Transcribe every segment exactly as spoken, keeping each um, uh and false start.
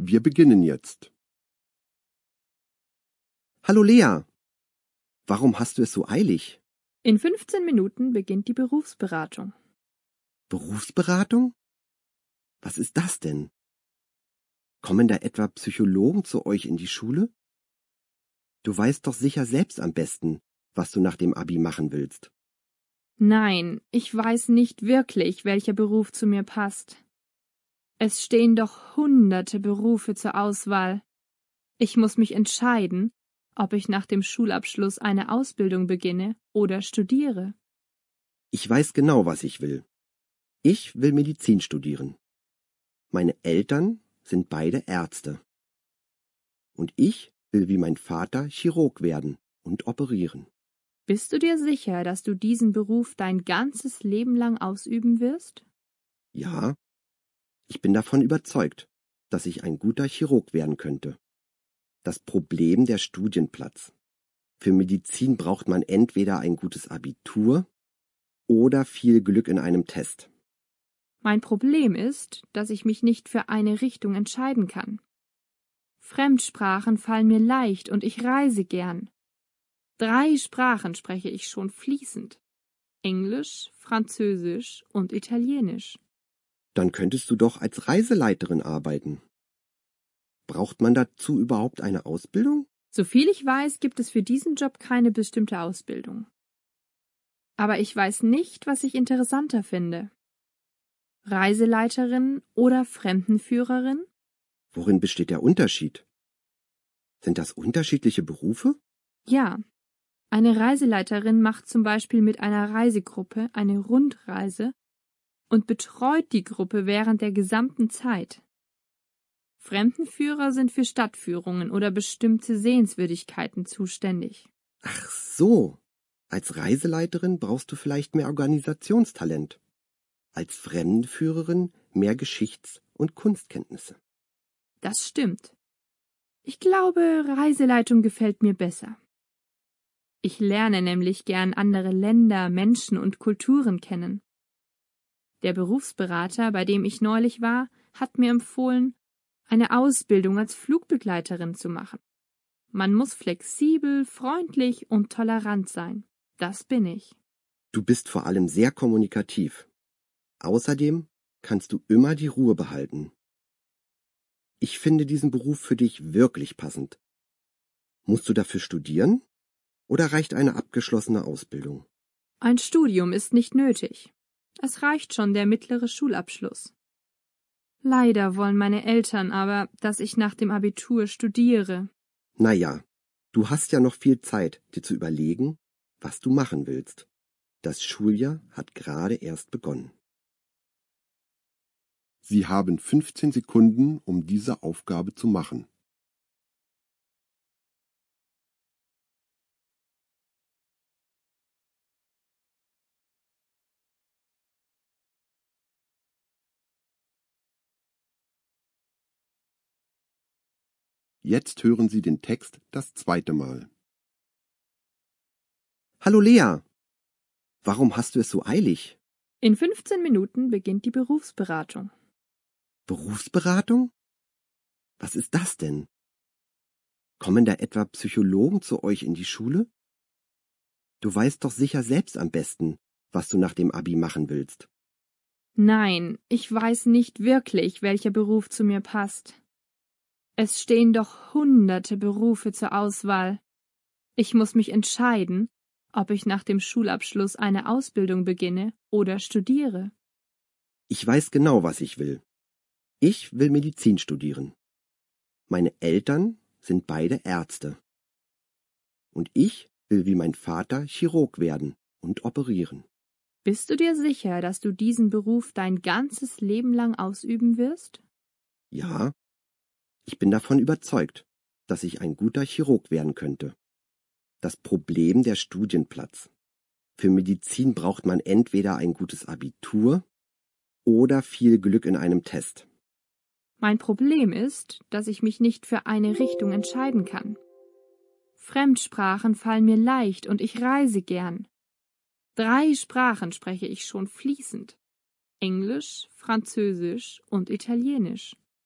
Wir beginnen jetzt. Hallo Lea, warum hast du es so eilig? In fünfzehn Minuten beginnt die Berufsberatung. Berufsberatung? Was ist das denn? Kommen da etwa Psychologen zu euch in die Schule? Du weißt doch sicher selbst am besten, was du nach dem Abi machen willst. Nein, ich weiß nicht wirklich, welcher Beruf zu mir passt. Es stehen doch hunderte Berufe zur Auswahl. Ich muss mich entscheiden, ob ich nach dem Schulabschluss eine Ausbildung beginne oder studiere. Ich weiß genau, was ich will. Ich will Medizin studieren. Meine Eltern sind beide Ärzte. Und ich will wie mein Vater Chirurg werden und operieren. Bist du dir sicher, dass du diesen Beruf dein ganzes Leben lang ausüben wirst? Ja, ich bin davon überzeugt, dass ich ein guter Chirurg werden könnte. Das Problem der Studienplatz. Für Medizin braucht man entweder ein gutes Abitur oder viel Glück in einem Test. Mein Problem ist, dass ich mich nicht für eine Richtung entscheiden kann. Fremdsprachen fallen mir leicht und ich reise gern. Drei Sprachen spreche ich schon fließend: Englisch, Französisch und Italienisch. Dann könntest du doch als Reiseleiterin arbeiten. Braucht man dazu überhaupt eine Ausbildung? Soviel ich weiß, gibt es für diesen Job keine bestimmte Ausbildung. Aber ich weiß nicht, was ich interessanter finde. Reiseleiterin oder Fremdenführerin? Worin besteht der Unterschied? Sind das unterschiedliche Berufe? Ja. Eine Reiseleiterin macht zum Beispiel mit einer Reisegruppe eine Rundreise und betreut die Gruppe während der gesamten Zeit. Fremdenführer sind für Stadtführungen oder bestimmte Sehenswürdigkeiten zuständig. Ach so. Als Reiseleiterin brauchst du vielleicht mehr Organisationstalent. Als Fremdenführerin mehr Geschichts- und Kunstkenntnisse. Das stimmt. Ich glaube, Reiseleitung gefällt mir besser. Ich lerne nämlich gern andere Länder, Menschen und Kulturen kennen. Der Berufsberater, bei dem ich neulich war, hat mir empfohlen, eine Ausbildung als Flugbegleiterin zu machen. Man muss flexibel, freundlich und tolerant sein. Das bin ich. Du bist vor allem sehr kommunikativ. Außerdem kannst du immer die Ruhe behalten. Ich finde diesen Beruf für dich wirklich passend. Musst du dafür studieren? Oder reicht eine abgeschlossene Ausbildung? Ein Studium ist nicht nötig. Es reicht schon der mittlere Schulabschluss. Leider wollen meine Eltern aber, dass ich nach dem Abitur studiere. Na ja, du hast ja noch viel Zeit, dir zu überlegen, was du machen willst. Das Schuljahr hat gerade erst begonnen. Sie haben fünfzehn Sekunden, um diese Aufgabe zu machen. Jetzt hören Sie den Text das zweite Mal. Hallo Lea, warum hast du es so eilig? In fünfzehn Minuten beginnt die Berufsberatung. Berufsberatung? Was ist das denn? Kommen da etwa Psychologen zu euch in die Schule? Du weißt doch sicher selbst am besten, was du nach dem Abi machen willst. Nein, ich weiß nicht wirklich, welcher Beruf zu mir passt. Es stehen doch hunderte Berufe zur Auswahl. Ich muss mich entscheiden, ob ich nach dem Schulabschluss eine Ausbildung beginne oder studiere. Ich weiß genau, was ich will. Ich will Medizin studieren. Meine Eltern sind beide Ärzte. Und ich will wie mein Vater Chirurg werden und operieren. Bist du dir sicher, dass du diesen Beruf dein ganzes Leben lang ausüben wirst? Ja, ich bin davon überzeugt, dass ich ein guter Chirurg werden könnte. Das Problem der Studienplatz. Für Medizin braucht man entweder ein gutes Abitur oder viel Glück in einem Test. Mein Problem ist, dass ich mich nicht für eine Richtung entscheiden kann. Fremdsprachen fallen mir leicht und ich reise gern. Drei Sprachen spreche ich schon fließend: Englisch, Französisch und Italienisch.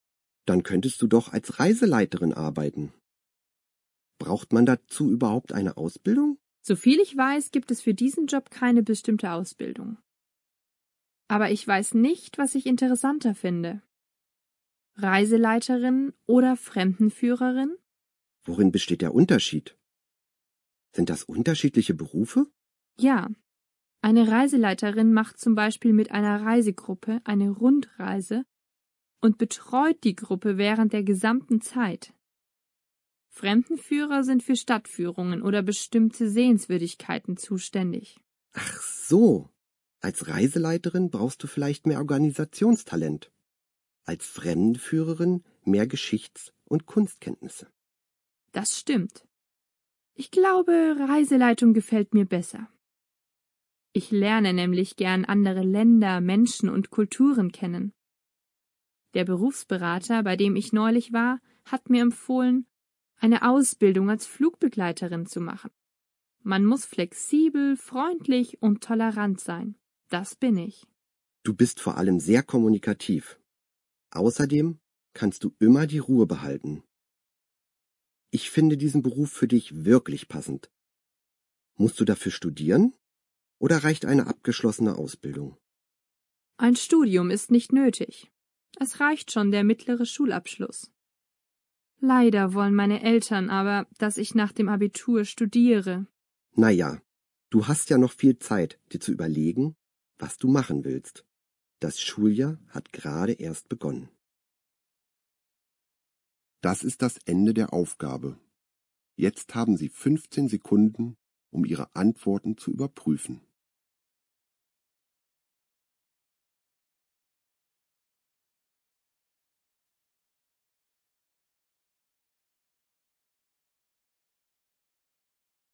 Dann könntest du doch als Reiseleiterin arbeiten. Braucht man dazu überhaupt eine Ausbildung? Soviel ich weiß, gibt es für diesen Job keine bestimmte Ausbildung. Aber ich weiß nicht, was ich interessanter finde. Reiseleiterin oder Fremdenführerin? Worin besteht der Unterschied? Sind das unterschiedliche Berufe? Ja. Eine Reiseleiterin macht zum Beispiel mit einer Reisegruppe eine Rundreise und betreut die Gruppe während der gesamten Zeit. Fremdenführer sind für Stadtführungen oder bestimmte Sehenswürdigkeiten zuständig. Ach so. Als Reiseleiterin brauchst du vielleicht mehr Organisationstalent. Als Fremdenführerin mehr Geschichts- und Kunstkenntnisse. Das stimmt. Ich glaube, Reiseleitung gefällt mir besser. Ich lerne nämlich gern andere Länder, Menschen und Kulturen kennen. Der Berufsberater, bei dem ich neulich war, hat mir empfohlen, eine Ausbildung als Flugbegleiterin zu machen. Man muss flexibel, freundlich und tolerant sein. Das bin ich. Du bist vor allem sehr kommunikativ. Außerdem kannst du immer die Ruhe behalten. Ich finde diesen Beruf für dich wirklich passend. Musst du dafür studieren oder reicht eine abgeschlossene Ausbildung? Ein Studium ist nicht nötig. Es reicht schon der mittlere Schulabschluss. Leider wollen meine Eltern aber, dass ich nach dem Abitur studiere. Na ja, du hast ja noch viel Zeit, dir zu überlegen, was du machen willst. Das Schuljahr hat gerade erst begonnen. Das ist das Ende der Aufgabe. Jetzt haben Sie fünfzehn Sekunden, um Ihre Antworten zu überprüfen.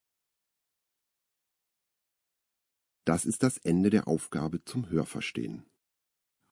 Das ist das Ende der Aufgabe zum Hörverstehen.